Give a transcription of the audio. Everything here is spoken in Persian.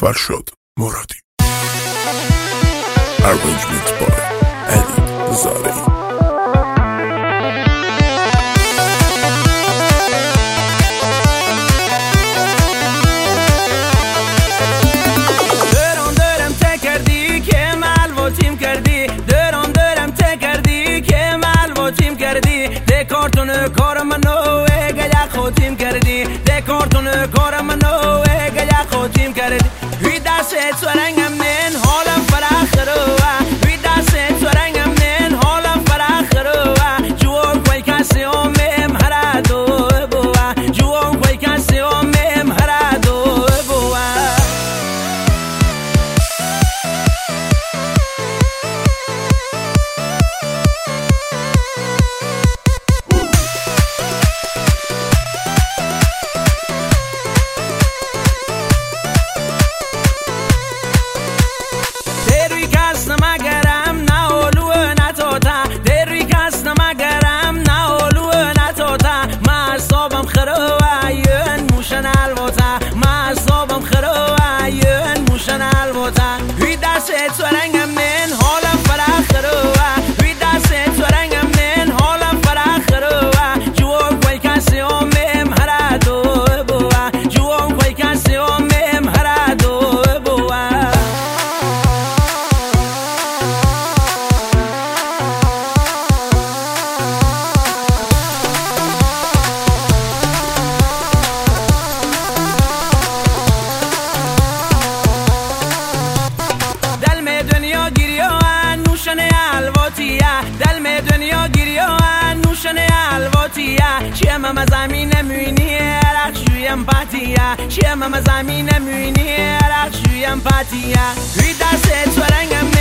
فرشاد مرادی. Arrangement by علی زارعی. دارم ته کردی که ملواتیم کردی، دارم ته کردی که ملواتیم کردی، ده کارتون کار منو گیا خودیم کردی، ده کارتون کار منو گیا خودیم کردی. وی دست سرنگم من حالم فراخرو، وی دست سرنگم من حالم فراخرو، جوان کوی کسی اومم هر دو بوا، جوان کوی کسی اومم هر دو بوا. وی دست سرنگم من حالم فراخرو، وی دست سرنگم من حالم فراخرو، جوان کوی کسی اومم هر دو بوا، جوان کوی کسی اومم هر دو بوا. دل می دنیا گیری و نوشن الواتیه، شیم هم زمین میونی رخشویم پاتیه، شیم هم زمین میونی رخشویم پاتیه. وی دست سرنگم